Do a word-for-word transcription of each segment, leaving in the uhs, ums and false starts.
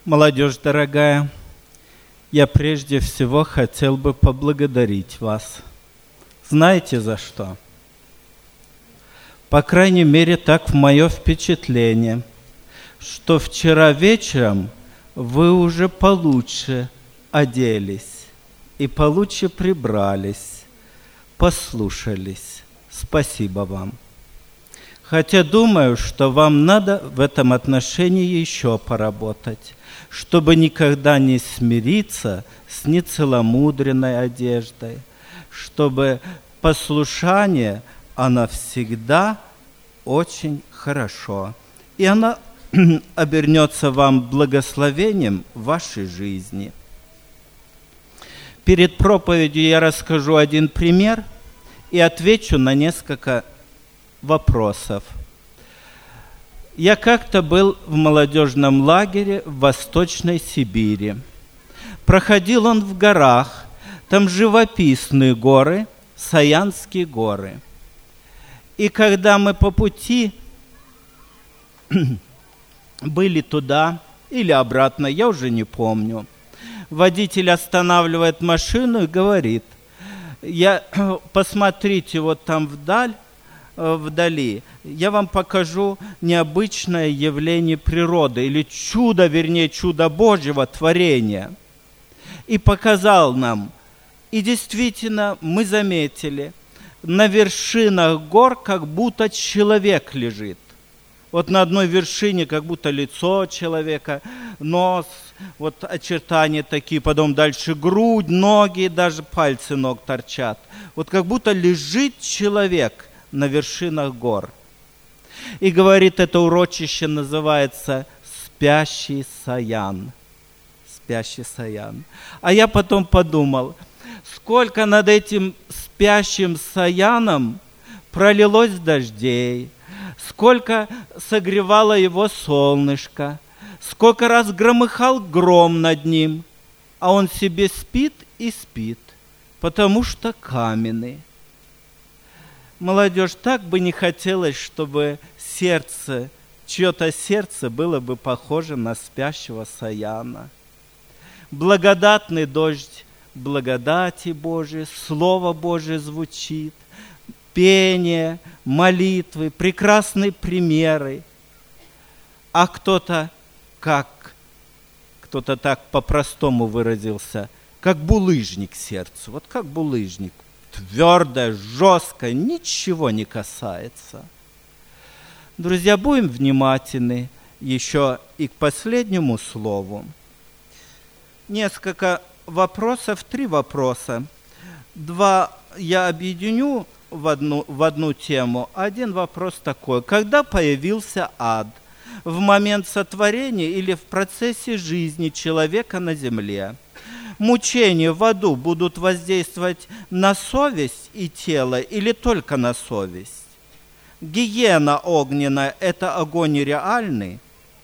Молодежь дорогая, я прежде всего хотел бы поблагодарить вас. Знаете за что? По крайней мере, так мое впечатление, что вчера вечером вы уже получше оделись и получше прибрались, послушались. Спасибо вам. Хотя думаю, что вам надо в этом отношении еще поработать, чтобы никогда не смириться с нецеломудренной одеждой, чтобы послушание, оно всегда очень хорошо, и оно обернется вам благословением в вашей жизни. Перед проповедью я расскажу один пример и отвечу на несколько вопросов. Я как-то был в молодежном лагере в Восточной Сибири. Проходил он в горах, там живописные горы, Саянские горы. И когда мы по пути были туда или обратно, я уже не помню, водитель останавливает машину и говорит: я, посмотрите вот там вдаль, вдали, я вам покажу необычное явление природы, или чудо, вернее, чудо Божьего творения. И показал нам. И действительно, мы заметили, на вершинах гор как будто человек лежит. Вот на одной вершине как будто лицо человека, нос, вот очертания такие, потом дальше грудь, ноги, даже пальцы ног торчат. Вот как будто лежит человек на вершинах гор. И говорит, это урочище называется «Спящий Саян». Спящий Саян. А я потом подумал, сколько над этим спящим Саяном пролилось дождей, сколько согревало его солнышко, сколько раз громыхал гром над ним, а он себе спит и спит, потому что каменный. Молодежь, так бы не хотелось, чтобы сердце, чье-то сердце было бы похоже на спящего Саяна. Благодатный дождь благодати Божией, Слово Божие звучит, пение, молитвы, прекрасные примеры. А кто-то, как, кто-то так по-простому выразился, как булыжник сердцу, вот как булыжник. Твердое, жесткое, ничего не касается. Друзья, будем внимательны еще и к последнему слову. Несколько вопросов, три вопроса. Два я объединю в одну, в одну тему. Один вопрос такой. Когда появился ад? В момент сотворения или в процессе жизни человека на земле? Мучения в аду будут воздействовать на совесть и тело или только на совесть? Гиена огненная – это огонь реальный?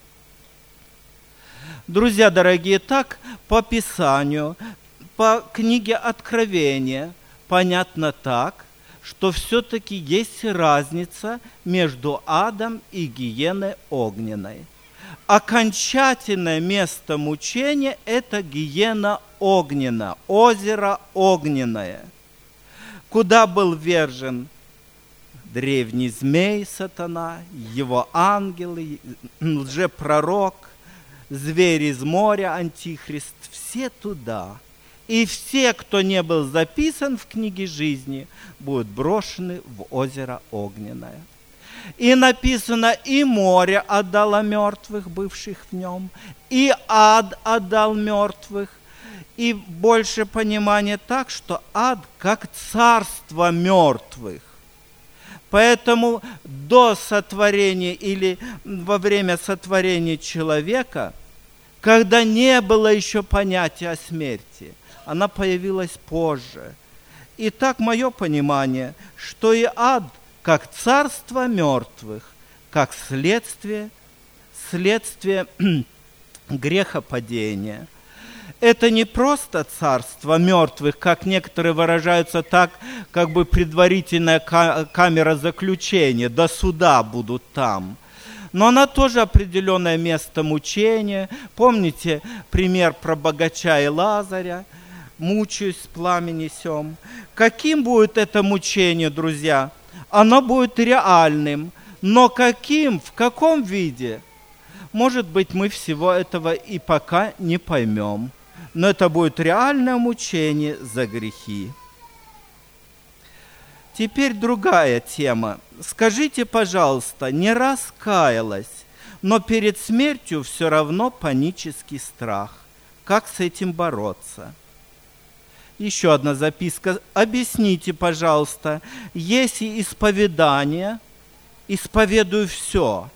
Друзья дорогие, так по Писанию, по книге Откровения понятно так, что все-таки есть разница между адом и гиеной огненной. Окончательное место мучения – это гиена огненная, озеро огненное, куда был ввержен древний змей сатана, его ангелы, лжепророк, зверь из моря, антихрист, все туда. И все, кто не был записан в книге жизни, будут брошены в озеро огненное. И написано, и море отдало мертвых, бывших в нем, и ад отдал мертвых. И больше понимания так, что ад как царство мертвых. Поэтому до сотворения или во время сотворения человека, когда не было еще понятия о смерти, она появилась позже. И так мое понимание, что и ад как царство мертвых, как следствие, следствие грехопадения. Это не просто царство мертвых, как некоторые выражаются так, как бы предварительная камера заключения, до суда будут там. но она тоже определенное место мучения. Помните пример про богача и Лазаря? Мучаюсь, пламя несем. Каким будет это мучение, друзья? Оно будет реальным. Но каким, в каком виде? Может быть, мы всего этого и пока не поймем. Но это будет реальное мучение за грехи. Теперь другая тема. Скажите, пожалуйста, не раз каялась, но перед смертью все равно панический страх. Как с этим бороться? Еще одна записка. Объясните, пожалуйста, если исповедание, исповедую все.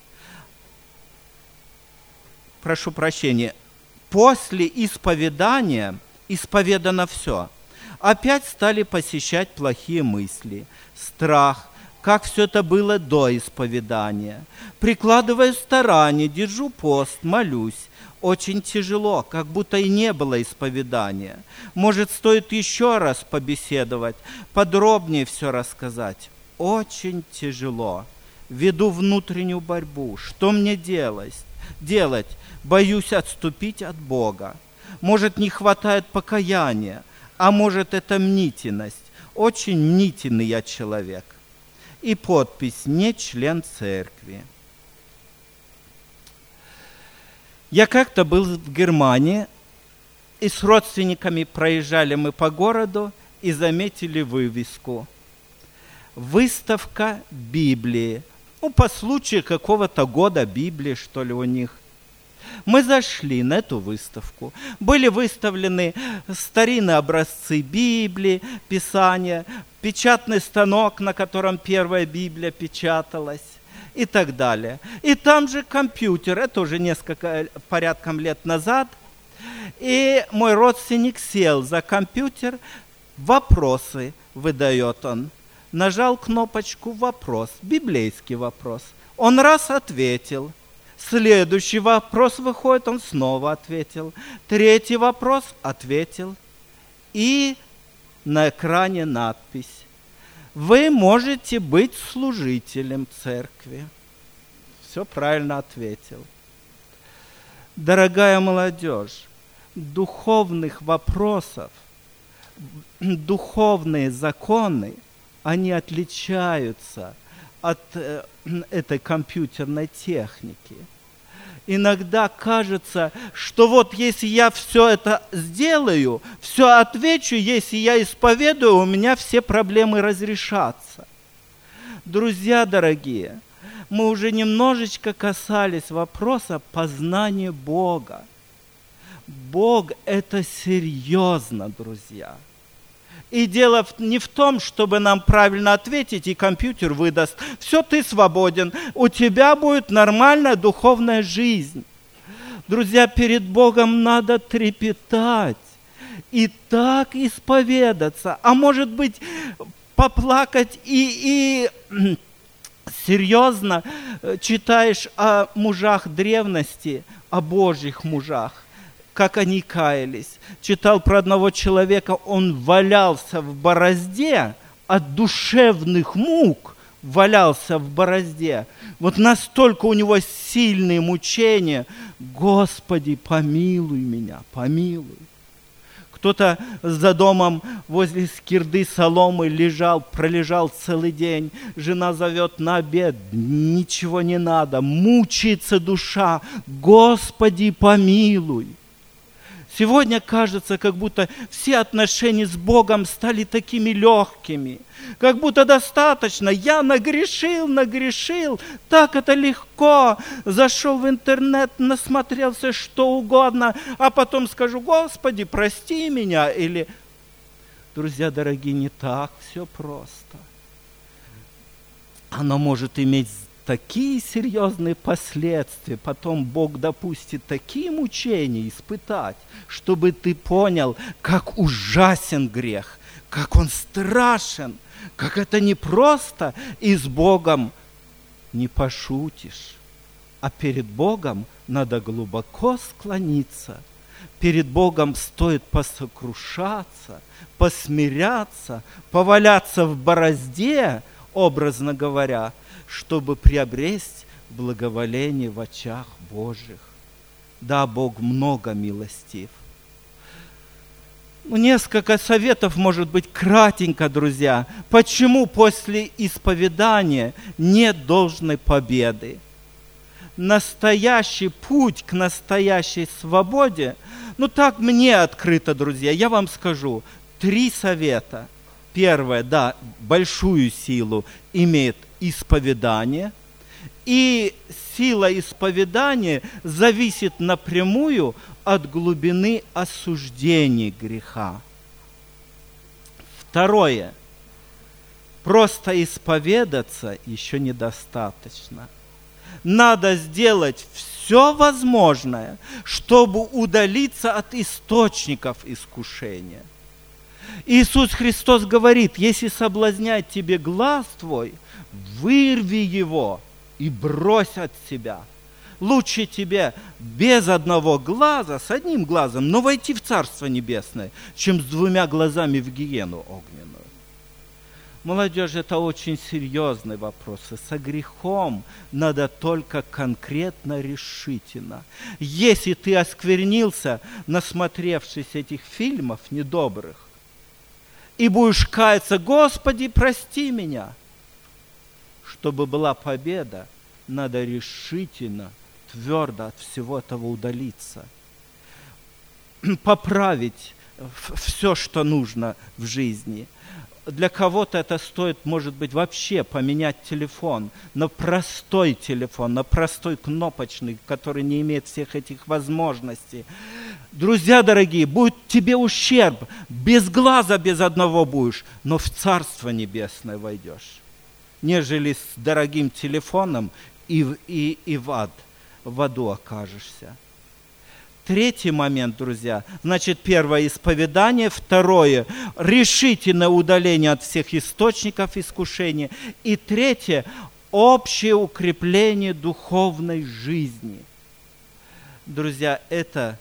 Прошу прощения. После исповедания исповедано все. Опять стали посещать плохие мысли, страх, как все это было до исповедания. Прикладываю старания, держу пост, молюсь. Очень тяжело, как будто и не было исповедания. Может, стоит еще раз побеседовать, подробнее все рассказать. Очень тяжело. Веду внутреннюю борьбу. Что мне делать? Делать? Боюсь отступить от Бога. Может, не хватает покаяния, а может, это мнительность. Очень мнительный я человек. И подпись «Не член церкви». Я как-то был в Германии, и с родственниками проезжали мы по городу и заметили вывеску. Выставка Библии. Ну, по случаю какого-то года Библии, что ли, у них. Мы зашли на эту выставку. Были выставлены старинные образцы Библии, Писания, печатный станок, на котором первая Библия печаталась, и так далее. И там же компьютер, это уже несколько, порядком лет назад. И мой родственник сел за компьютер, вопросы выдает он. Нажал кнопочку «Вопрос», библейский вопрос. Он раз ответил. Следующий вопрос выходит, он снова ответил. Третий вопрос ответил. И на экране надпись: вы можете быть служителем церкви. Все правильно ответил. Дорогая молодежь, духовных вопросов, духовные законы, они отличаются от э, этой компьютерной техники. Иногда кажется, что вот если я все это сделаю, все отвечу, если я исповедую, у меня все проблемы разрешатся. Друзья дорогие, мы уже немножечко касались вопроса познания Бога. Бог – это серьезно, друзья. И дело не в том, чтобы нам правильно ответить, и компьютер выдаст: все, ты свободен, у тебя будет нормальная духовная жизнь. Друзья, перед Богом надо трепетать и так исповедаться, а может быть поплакать и, и серьезно читаешь о мужах древности, о Божьих мужах, как они каялись. Читал про одного человека, он валялся в борозде от душевных мук, валялся в борозде. Вот настолько у него сильные мучения. Господи, помилуй меня, помилуй. Кто-то за домом возле скирды соломы лежал, пролежал целый день. Жена зовет на обед, ничего не надо, мучается душа. Господи, помилуй. Сегодня кажется, как будто все отношения с Богом стали такими легкими. Как будто достаточно. Я нагрешил, нагрешил. Так это легко. Зашел в интернет, насмотрелся что угодно, а потом скажу: Господи, прости меня. Или, друзья дорогие, не так все просто. Оно может иметь такие серьезные последствия, потом Бог допустит такие мучения испытать, чтобы ты понял, как ужасен грех, как он страшен, как это непросто, и с Богом не пошутишь. А перед Богом надо глубоко склониться. Перед Богом стоит посокрушаться, посмиряться, поваляться в борозде, образно говоря, чтобы приобрести благоволение в очах Божьих. Да, Бог много милостив. Ну, несколько советов, может быть, кратенько, друзья. Почему после исповедания нет должной победы? Настоящий путь к настоящей свободе, ну так мне открыто, друзья, я вам скажу, три совета. Первое, да, большую силу имеет исповедание, и сила исповедания зависит напрямую от глубины осуждения греха. Второе, просто исповедаться еще недостаточно. Надо сделать все возможное, чтобы удалиться от источников искушения. Иисус Христос говорит: если соблазняет тебе глаз твой, вырви его и брось от себя. Лучше тебе без одного глаза, с одним глазом, но войти в Царство Небесное, чем с двумя глазами в гиену огненную. Молодежь, это очень серьезный вопрос. И со грехом надо только конкретно, решительно. Если ты осквернился, насмотревшись этих фильмов недобрых, и будешь каяться: Господи, прости меня. Чтобы была победа, надо решительно, твердо от всего этого удалиться. Поправить все, что нужно в жизни. Для кого-то это стоит, может быть, вообще поменять телефон на простой телефон, на простой кнопочный, который не имеет всех этих возможностей. Друзья дорогие, будет тебе ущерб, без глаза без одного будешь, но в Царство Небесное войдешь, нежели с дорогим телефоном и, и, и в ад, в аду окажешься. Третий момент, друзья, значит, первое – исповедание, второе – решительное удаление от всех источников искушения, и третье – общее укрепление духовной жизни. Друзья, это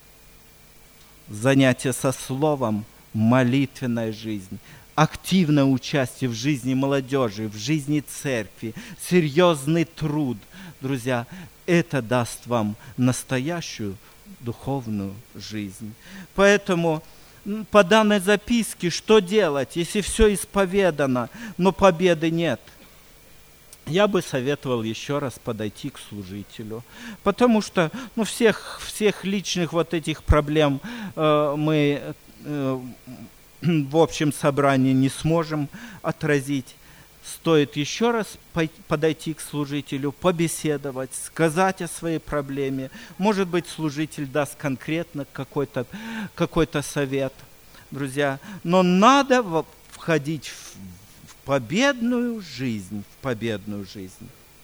занятие со словом, молитвенная жизнь, активное участие в жизни молодежи, в жизни церкви, серьезный труд. Друзья, это даст вам настоящую духовную жизнь. Поэтому по данной записке что делать, если все исповедано, но победы нет? Я бы советовал еще раз подойти к служителю, потому что ну, всех, всех личных вот этих проблем э, мы э, в общем собрании не сможем отразить. Стоит еще раз подойти к служителю, побеседовать, сказать о своей проблеме. Может быть, служитель даст конкретно какой-то, какой-то совет, друзья. Но надо входить в, в победную жизнь, в победную жизнь.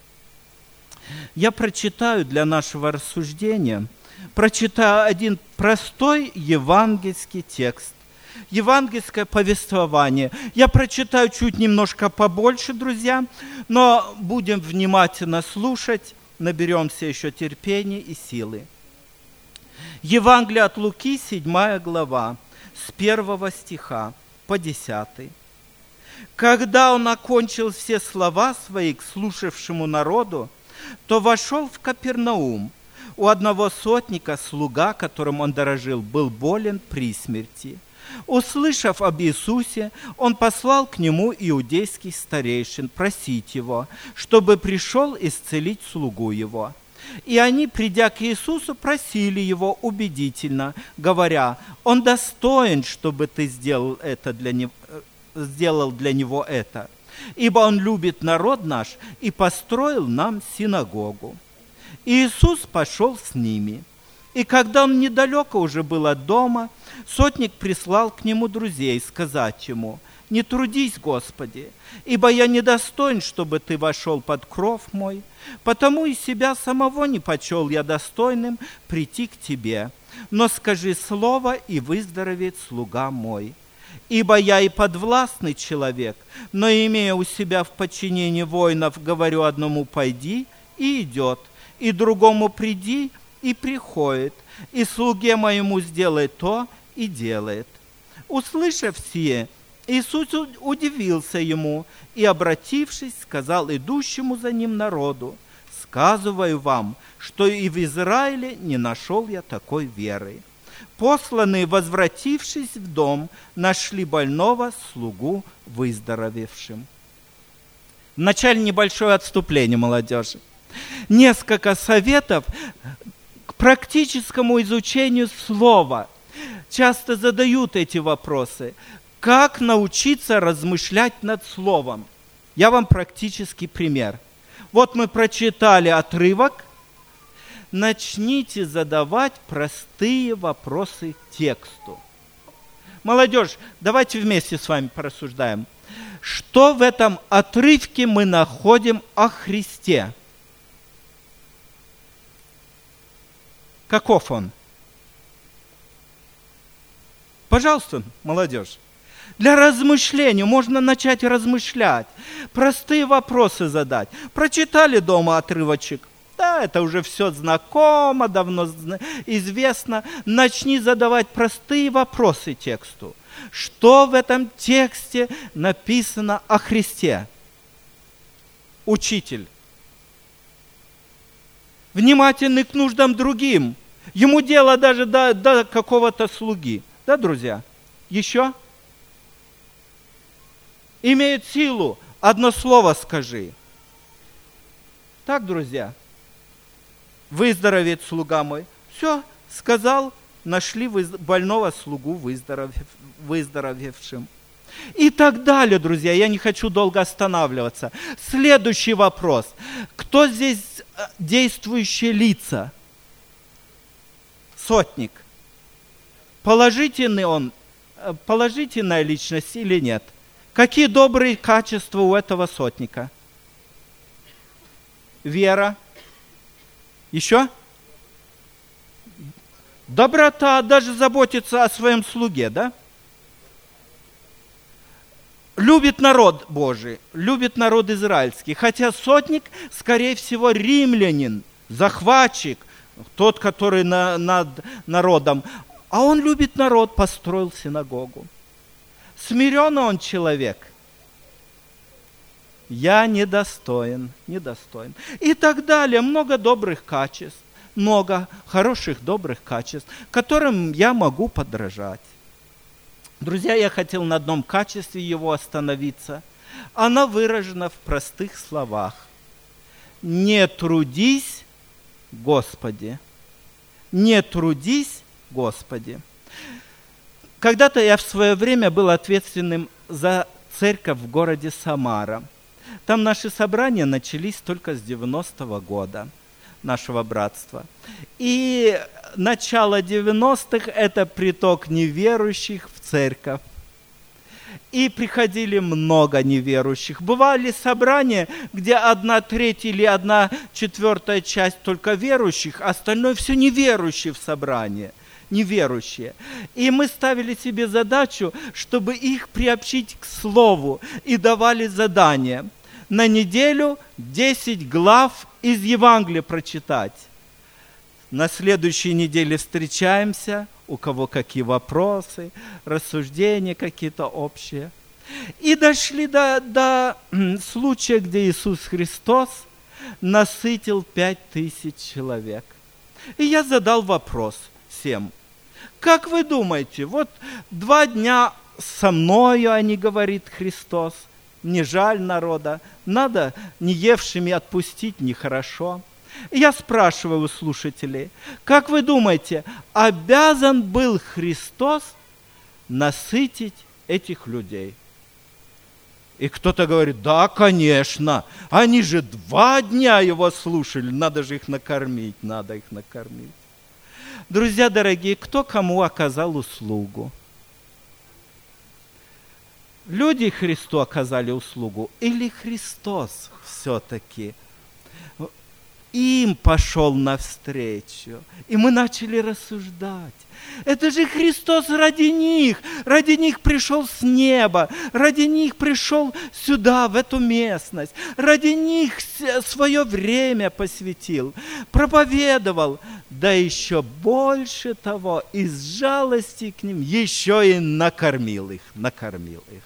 Я прочитаю для нашего рассуждения, прочитаю один простой евангельский текст. Евангельское повествование. Я прочитаю чуть немножко побольше, друзья, но будем внимательно слушать, наберемся еще терпения и силы. Евангелие от Луки, седьмая глава, с первого стиха по десятый. Когда он окончил все слова свои к слушавшему народу, то вошел в Капернаум. У одного сотника слуга, которым он дорожил, был болен при смерти. Услышав об Иисусе, он послал к нему иудейских старейшин просить его, чтобы пришел исцелить слугу его. И они, придя к Иисусу, просили его убедительно, говоря: «Он достоин, чтобы ты сделал, это для него, сделал для него это, ибо он любит народ наш и построил нам синагогу». И Иисус пошел с ними. И когда он недалеко уже был от дома, сотник прислал к нему друзей сказать ему: «Не трудись, Господи, ибо я недостоин, чтобы ты вошел под кров мой, потому и себя самого не почел я достойным прийти к тебе. Но скажи слово, и выздоровеет слуга мой. Ибо я и подвластный человек, но, имея у себя в подчинении воинов, говорю одному: пойди, и идет, и другому: приди, и приходит, и слуге моему сделай то, и делает». Услышав сие, Иисус удивился ему и, обратившись, сказал идущему за ним народу: сказываю вам, что и в Израиле не нашел я такой веры. Посланные, возвратившись в дом, нашли больного слугу выздоровевшим. Вначале небольшое отступление, молодежи. Несколько советов к практическому изучению слова. Часто задают эти вопросы. Как научиться размышлять над словом? Я вам практический пример. Вот мы прочитали отрывок. Начните задавать простые вопросы к тексту. Молодежь, давайте вместе с вами порассуждаем. Что в этом отрывке мы находим о Христе? Каков он? Пожалуйста, молодежь. Для размышления можно начать размышлять, простые вопросы задать. Прочитали дома отрывочек? Да, это уже все знакомо, давно известно. Начни задавать простые вопросы тексту. Что в этом тексте написано о Христе? Учитель. Внимательный к нуждам другим. Ему дело даже до, до какого-то слуги. Да, друзья? Еще? Имеет силу. Одно слово скажи. Так, друзья? Выздоровеет слуга мой. Все, сказал, нашли больного слугу выздоровев, выздоровевшим. И так далее, друзья. Я не хочу долго останавливаться. Следующий вопрос. Кто здесь действующие лица? Сотник. Положительный он, положительная личность или нет? Какие добрые качества у этого сотника? Вера. Еще? Доброта, даже заботится о своем слуге, да? Любит народ Божий, любит народ израильский. Хотя сотник, скорее всего, римлянин, захватчик, тот, который на, над народом. А он любит народ, построил синагогу. Смиренный он человек. Я недостоин, недостоин. И так далее. Много добрых качеств, много хороших, добрых качеств, которым я могу подражать. Друзья, я хотел на одном качестве его остановиться. Оно выражено в простых словах. Не трудись, Господи. Не трудись, Господи. Когда-то я в свое время был ответственным за церковь в городе Самара. Там наши собрания начались только с девяностого года, нашего братства. И начало девяностых – это приток неверующих в церковь. И приходили много неверующих. Бывали собрания, где одна треть или одна четвертая часть только верующих, а остальное все неверующие в собрании. Неверующие. И мы ставили себе задачу, чтобы их приобщить к слову, и давали задания. На неделю десять глав из Евангелия прочитать. На следующей неделе встречаемся, у кого какие вопросы, рассуждения какие-то общие. И дошли до, до случая, где Иисус Христос насытил пять тысяч человек. И я задал вопрос всем. Как вы думаете, вот два дня со мною, они, говорит Христос, не жаль народа, надо неевшими отпустить нехорошо. И я спрашиваю у слушателей, как вы думаете, обязан был Христос насытить этих людей? И кто-то говорит, да, конечно, они же два дня его слушали, надо же их накормить, надо их накормить. Друзья дорогие, кто кому оказал услугу? Люди Христу оказали услугу или Христос все-таки им пошел навстречу? И мы начали рассуждать. Это же Христос ради них, ради них пришел с неба, ради них пришел сюда, в эту местность, ради них свое время посвятил, проповедовал, да еще больше того, из жалости к ним еще и накормил их, накормил их.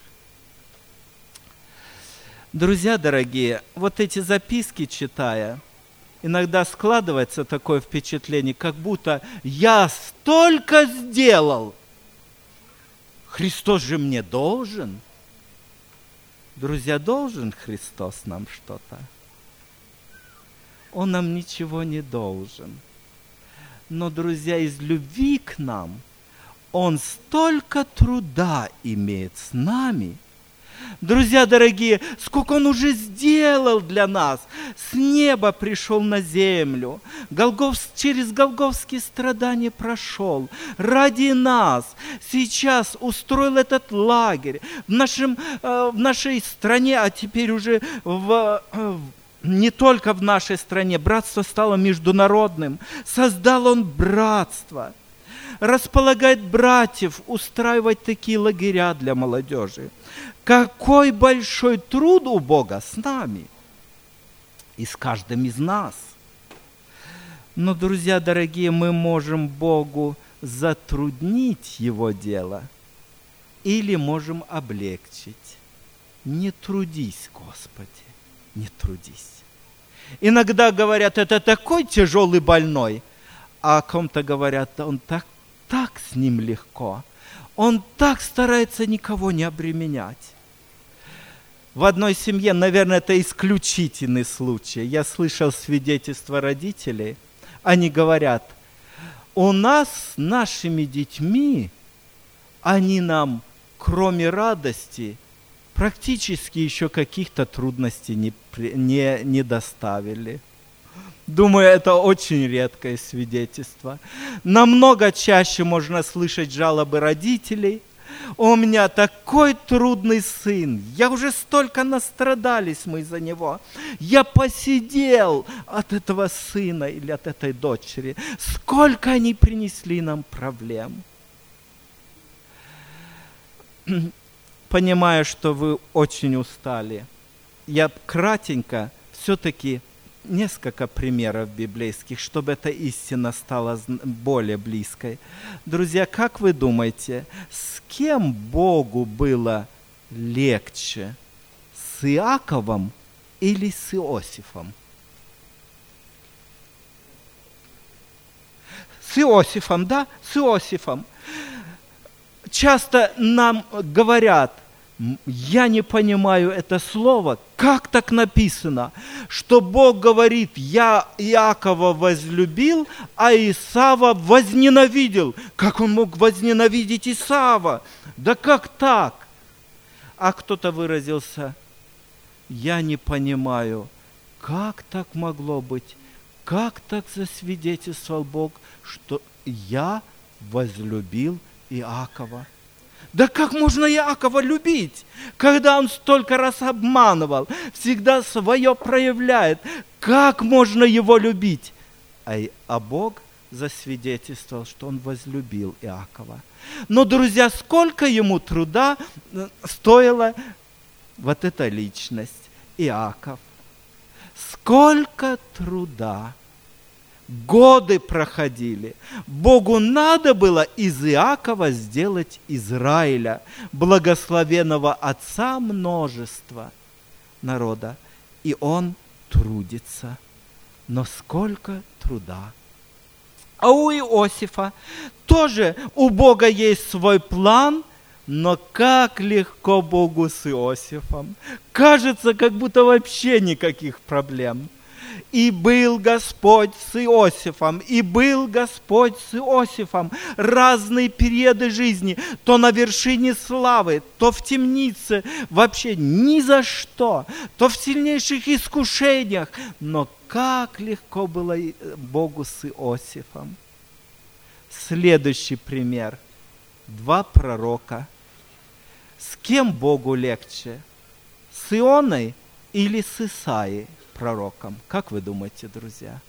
Друзья дорогие, вот эти записки читая, Иногда складывается такое впечатление, как будто я столько сделал. Христос же мне должен. Друзья, должен Христос нам что-то? Он нам ничего не должен. Но, друзья, из любви к нам Он столько труда имеет с нами. Друзья дорогие, сколько Он уже сделал для нас. С неба пришел на землю, Голгоф, через голгофские страдания прошел ради нас. Сейчас устроил этот лагерь в, нашем, в нашей стране, а теперь уже в, не только в нашей стране. Братство стало международным. Создал Он братство. Располагает братьев устраивать такие лагеря для молодежи. Какой большой труд у Бога с нами и с каждым из нас. Но, друзья дорогие, мы можем Богу затруднить Его дело или можем облегчить. Не трудись, Господи, не трудись. Иногда говорят, это такой тяжелый больной, а о ком-то говорят, он так, так с ним легко. Он так старается никого не обременять. В одной семье, наверное, это исключительный случай. Я слышал свидетельства родителей. Они говорят, у нас с нашими детьми, они нам, кроме радости, практически еще каких-то трудностей не, не, не доставили. Думаю, это очень редкое свидетельство. Намного чаще можно слышать жалобы родителей. У меня такой трудный сын. Я уже столько настрадались мы за него. Я посидел от этого сына или от этой дочери. Сколько они принесли нам проблем. Понимаю, что вы очень устали. Я кратенько все-таки несколько примеров библейских, чтобы эта истина стала более близкой. Друзья, как вы думаете, с кем Богу было легче? С Иаковом или с Иосифом? С Иосифом, да? С Иосифом. Часто нам говорят, я не понимаю это слово, как так написано, что Бог говорит, я Иакова возлюбил, а Исава возненавидел. Как он мог возненавидеть Исава? Да как так? А кто-то выразился, я не понимаю, как так могло быть, как так засвидетельствовал Бог, что я возлюбил Иакова. Да как можно Иакова любить, когда он столько раз обманывал, всегда свое проявляет? Как можно его любить? А, а Бог засвидетельствовал, что он возлюбил Иакова. Но, друзья, сколько ему труда стоила вот эта личность, Иаков. Сколько труда. Годы проходили. Богу надо было из Иакова сделать Израиля, благословенного отца множества народа. И он трудится. Но сколько труда. А у Иосифа тоже у Бога есть свой план, но как легко Богу с Иосифом. Кажется, как будто вообще никаких проблем. И был Господь с Иосифом, и был Господь с Иосифом. Разные периоды жизни, то на вершине славы, то в темнице, вообще ни за что, то в сильнейших искушениях. Но как легко было Богу с Иосифом. Следующий пример. Два пророка. С кем Богу легче? С Ионой или с Исаией? Пророком. Как вы думаете, друзья?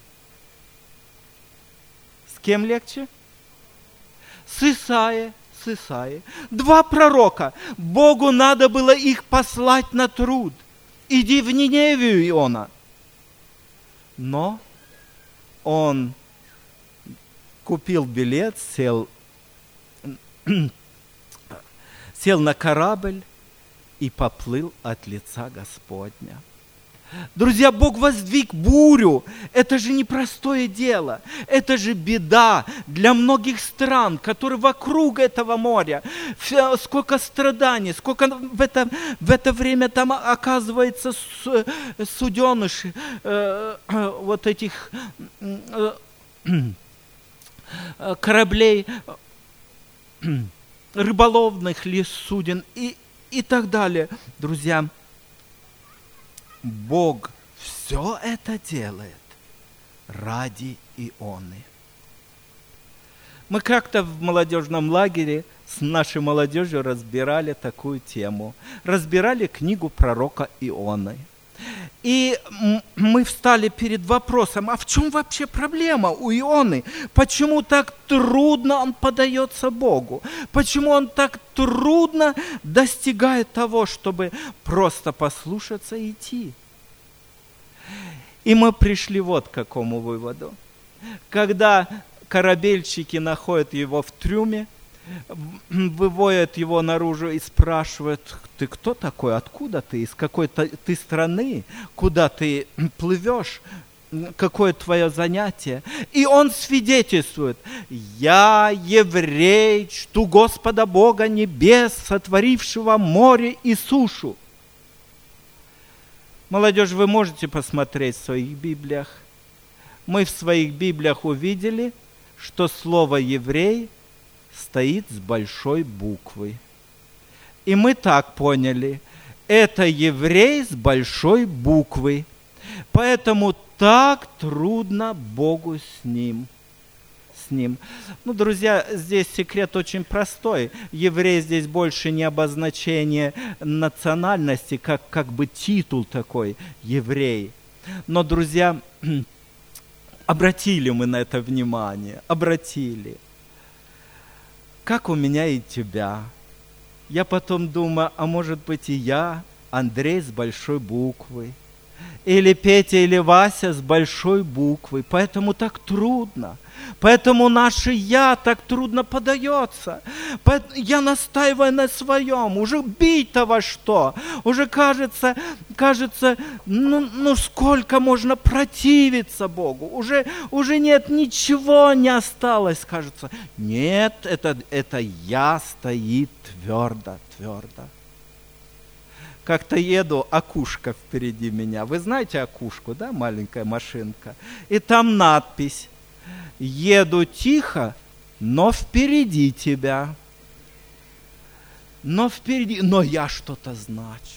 С кем легче? С Исаией, с Исаией. Два пророка. Богу надо было их послать на труд. Иди в Ниневию, Иона. Но он купил билет, сел, сел на корабль и поплыл от лица Господня. Друзья, Бог воздвиг бурю. Это же непростое дело. Это же беда для многих стран, которые вокруг этого моря. Сколько страданий, сколько в это, в это время там оказывается суденышь, э, э, вот этих э, э, кораблей, э, рыболовных ли суден и, и так далее. Друзья, Бог все это делает ради Ионы. Мы как-то в молодежном лагере с нашей молодежью разбирали такую тему. Разбирали книгу пророка Ионы. И мы встали перед вопросом, а в чем вообще проблема у Ионы? Почему так трудно он подается Богу? Почему он так трудно достигает того, чтобы просто послушаться и идти? И мы пришли вот к какому выводу. Когда корабельщики находят его в трюме, выводят его наружу и спрашивают: ты кто такой, откуда ты, из какой ты страны, куда ты плывешь, какое твое занятие? И он свидетельствует: я еврей, чту Господа Бога небес, сотворившего море и сушу. Молодежь, вы можете посмотреть в своих Библиях. Мы в своих Библиях увидели, что слово «еврей» стоит с большой буквы. И мы так поняли, это еврей с большой буквы. Поэтому так трудно Богу с ним. С ним. Ну, друзья, здесь секрет очень простой. Еврей здесь больше не обозначение национальности, как, как бы титул такой, еврей. Но, друзья, обратили мы на это внимание, обратили. Как у меня и тебя. Я потом думаю, а может быть и я, Андрей с большой буквы. Или Петя, или Вася с большой буквы. Поэтому так трудно. Поэтому наше «я» так трудно подается. Я настаиваю на своем. Уже бить-то во что? Уже кажется, кажется, ну, ну сколько можно противиться Богу? Уже, уже нет, ничего не осталось, кажется. Нет, это, это «я» стоит твердо, твердо. Как-то еду, окушка впереди меня. Вы знаете окушку, да, маленькая машинка? И там надпись: еду тихо, но впереди тебя. Но впереди, но я что-то значу.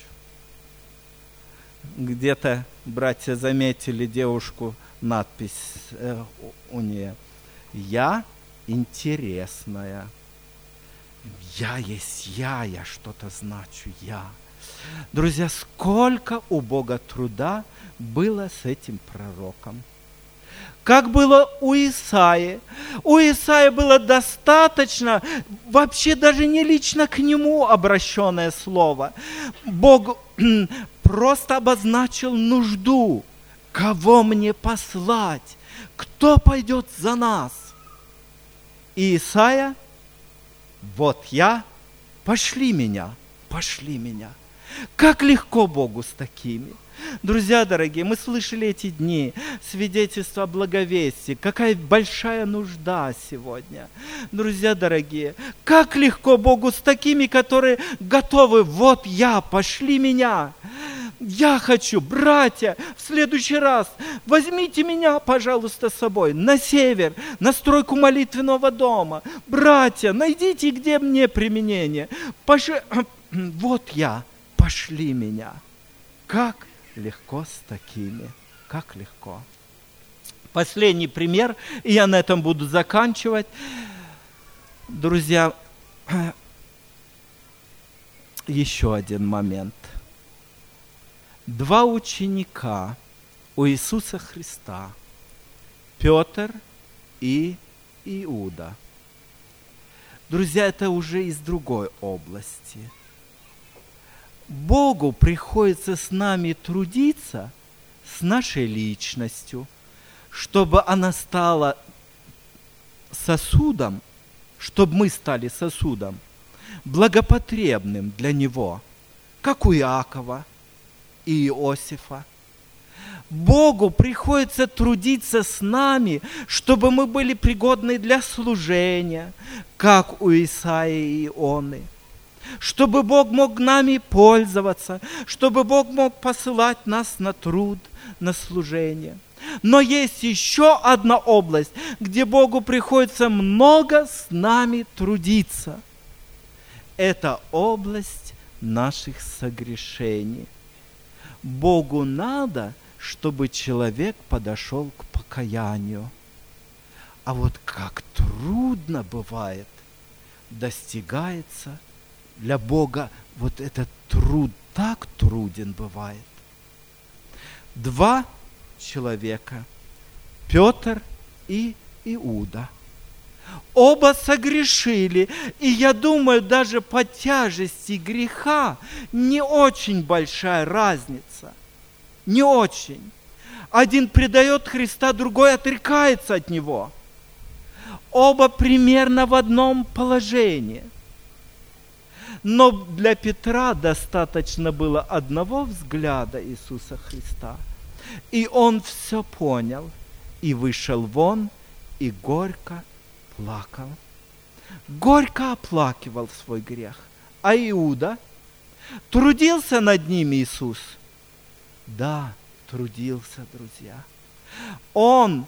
Где-то братья заметили девушку, надпись э, у нее: я интересная. Я есть я, я что-то значу, я. Друзья, сколько у Бога труда было с этим пророком. Как было у Исаии. У Исаии было достаточно, вообще даже не лично к нему обращенное слово. Бог просто обозначил нужду. Кого мне послать? Кто пойдет за нас? И Исаия: вот я, пошли меня, пошли меня. Как легко Богу с такими. Друзья дорогие, мы слышали эти дни свидетельство о благовестии. Какая большая нужда сегодня. Друзья дорогие, как легко Богу с такими, которые готовы: вот я, пошли меня. Я хочу, братья, в следующий раз возьмите меня, пожалуйста, с собой на север, на стройку молитвенного дома. Братья, найдите, где мне применение. Пош... Вот я, пошли меня. Как легко с такими, как легко. Последний пример, и я на этом буду заканчивать. Друзья, еще один момент. Два ученика у Иисуса Христа, Петр и Иуда. Друзья, это уже из другой области. Богу приходится с нами трудиться, с нашей личностью, чтобы она стала сосудом, чтобы мы стали сосудом, благопотребным для Него, как у Иакова и Иосифа. Богу приходится трудиться с нами, чтобы мы были пригодны для служения, как у Исаии и Ионы. Чтобы Бог мог нами пользоваться, чтобы Бог мог посылать нас на труд, на служение. Но есть еще одна область, где Богу приходится много с нами трудиться. Это область наших согрешений. Богу надо, чтобы человек подошел к покаянию. А вот как трудно бывает, достигается для Бога, вот этот труд так труден бывает. Два человека, Петр и Иуда, оба согрешили, и я думаю, даже по тяжести греха не очень большая разница. Не очень. Один предает Христа, другой отрекается от Него. Оба примерно в одном положении. Но для Петра достаточно было одного взгляда Иисуса Христа, и он все понял, и вышел вон, и горько плакал. Горько оплакивал свой грех. А Иуда, трудился над ним Иисус? Да, трудился, друзья. Он,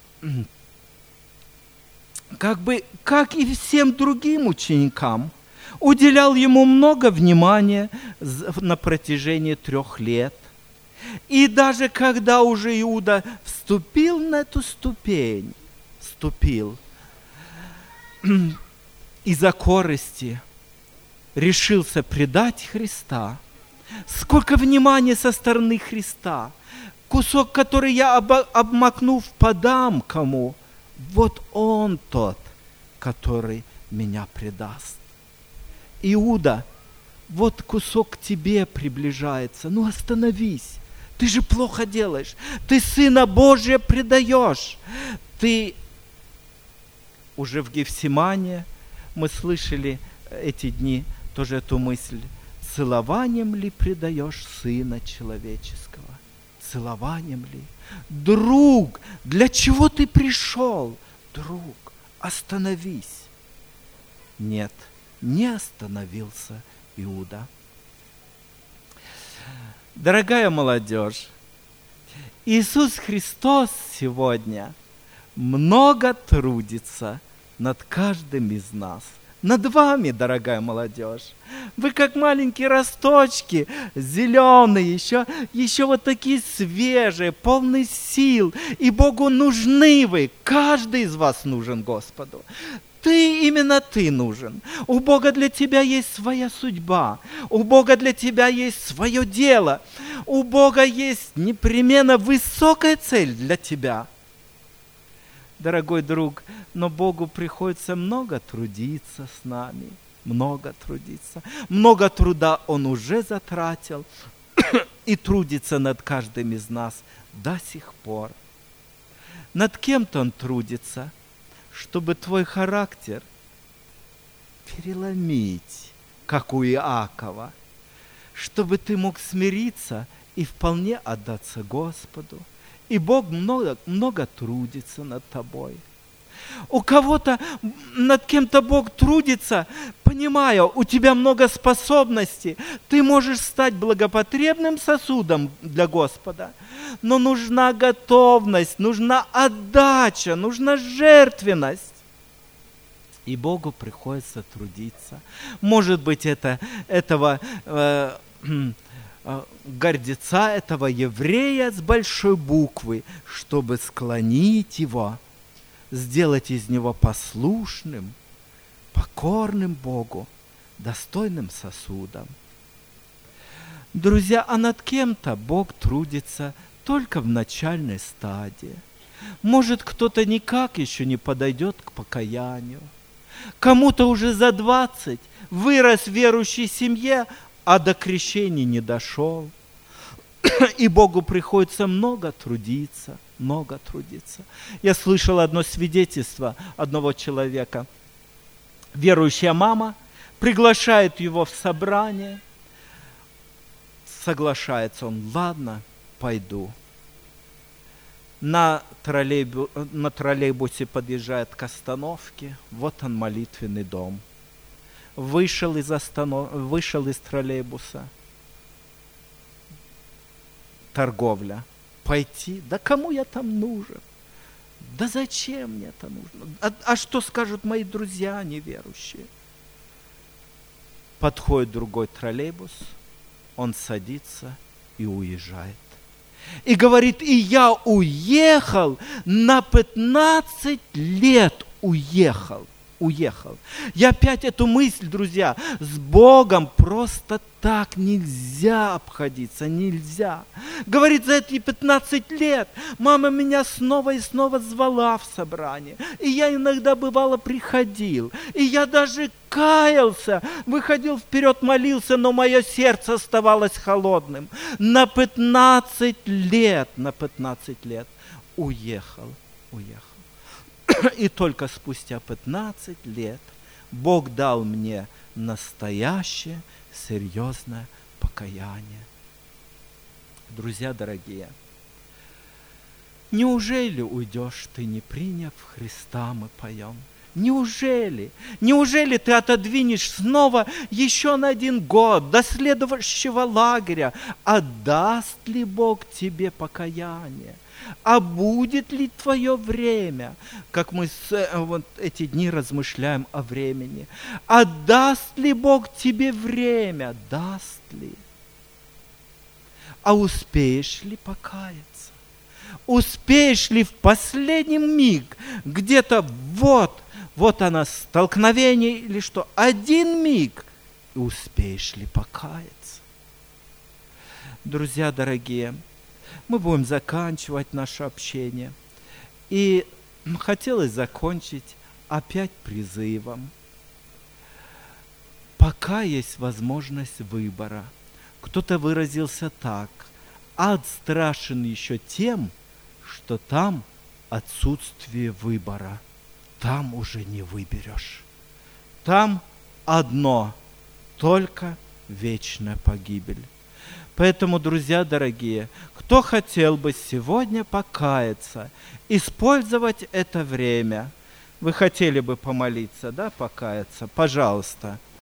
как бы, как и всем другим ученикам, уделял ему много внимания на протяжении трех лет. И даже когда уже Иуда вступил на эту ступень, вступил, из-за корысти решился предать Христа, сколько внимания со стороны Христа. Кусок, который я обмакнув, подам кому. Вот он тот, который меня предаст. Иуда, вот кусок к тебе приближается. Ну остановись. Ты же плохо делаешь. Ты Сына Божия предаешь. Ты уже в Гефсимане, мы слышали эти дни тоже эту мысль. Целованием ли предаешь Сына Человеческого? Целованием ли? Друг, для чего ты пришел? Друг, остановись. Нет, не остановился Иуда. Дорогая молодежь, Иисус Христос сегодня много трудится над каждым из нас. Над вами, дорогая молодежь. Вы как маленькие росточки, зеленые, еще, еще вот такие свежие, полные сил. И Богу нужны вы. Каждый из вас нужен Господу. Ты, именно ты нужен. У Бога для тебя есть своя судьба. У Бога для тебя есть свое дело. У Бога есть непременно высокая цель для тебя. Дорогой друг, но Богу приходится много трудиться с нами, много трудиться. Много труда Он уже затратил и трудится над каждым из нас до сих пор. Над кем-то Он трудится, чтобы твой характер переломить, как у Иакова, чтобы ты мог смириться и вполне отдаться Господу. И Бог много, много трудится над тобой. У кого-то, над кем-то Бог трудится, понимая, у тебя много способностей, ты можешь стать благопотребным сосудом для Господа. Но нужна готовность, нужна отдача, нужна жертвенность. И Богу приходится трудиться. Может быть, это, этого... Э, гордеца, этого еврея с большой буквы, чтобы склонить его, сделать из него послушным, покорным Богу, достойным сосудом. Друзья, а над кем-то Бог трудится только в начальной стадии. Может, кто-то никак еще не подойдет к покаянию. Кому-то уже за двадцать вырос в верующей семье, а до крещения не дошел. И Богу приходится много трудиться, много трудиться. Я слышал одно свидетельство одного человека. Верующая мама приглашает его в собрание. Соглашается он: ладно, пойду. На, троллейбу, на троллейбусе подъезжает к остановке. Вот он, молитвенный дом. Вышел из, останов... Вышел из троллейбуса. Торговля. Пойти? Да кому я там нужен? Да зачем мне это нужно? А, а что скажут мои друзья неверующие? Подходит другой троллейбус, он садится и уезжает. И говорит, и я уехал, на пятнадцать лет уехал. Уехал. Я опять эту мысль, друзья, с Богом просто так нельзя обходиться, нельзя. Говорит, за эти пятнадцать лет мама меня снова и снова звала в собрание. И я иногда, бывало, приходил. И я даже каялся, выходил вперед, молился, но мое сердце оставалось холодным. На пятнадцать лет, на пятнадцать лет уехал, уехал. И только спустя пятнадцать лет Бог дал мне настоящее, серьезное покаяние. Друзья дорогие, неужели уйдешь ты, не приняв Христа, мы поем? Неужели? Неужели ты отодвинешь снова еще на один год до следующего лагеря? А даст ли Бог тебе покаяние? А будет ли твое время, как мы с, вот эти дни размышляем о времени? А даст ли Бог тебе время? Даст ли? А успеешь ли покаяться? Успеешь ли в последний миг, где-то вот, вот оно, столкновение или что, один миг, и успеешь ли покаяться? Друзья дорогие, мы будем заканчивать наше общение. И хотелось закончить опять призывом. Пока есть возможность выбора. Кто-то выразился так. Ад страшен еще тем, что там отсутствие выбора. Там уже не выберешь. Там одно, только вечная погибель. Поэтому, друзья дорогие, кто хотел бы сегодня покаяться, использовать это время, вы хотели бы помолиться, да, покаяться, пожалуйста.